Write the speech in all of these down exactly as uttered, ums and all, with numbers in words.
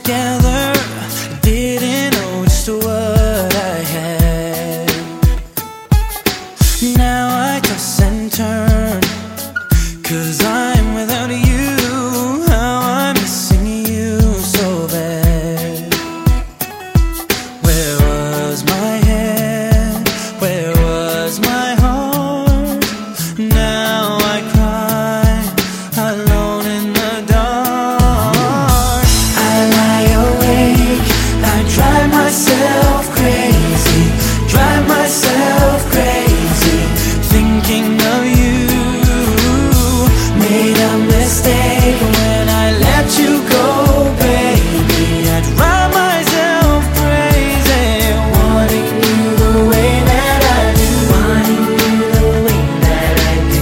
together, didn't know just what I had. Now I toss and turn, 'cause I'm without you. How I'm missing you so bad. Where was my head? Where was my heart? Now I cry alone in the dark. I lie awake, I drive myself crazy, drive myself crazy, thinking of you. Made a mistake when I let you go, baby. I drive myself crazy, wanting you the way that I do, wanting you the way that I do.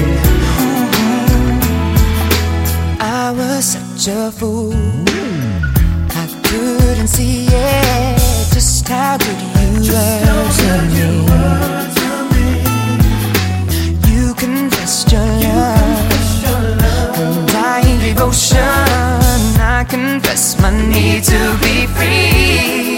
I was such a fool, I couldn't see it, just how good you were to me. You confessed your love, undying devotion. I confess my need to be free.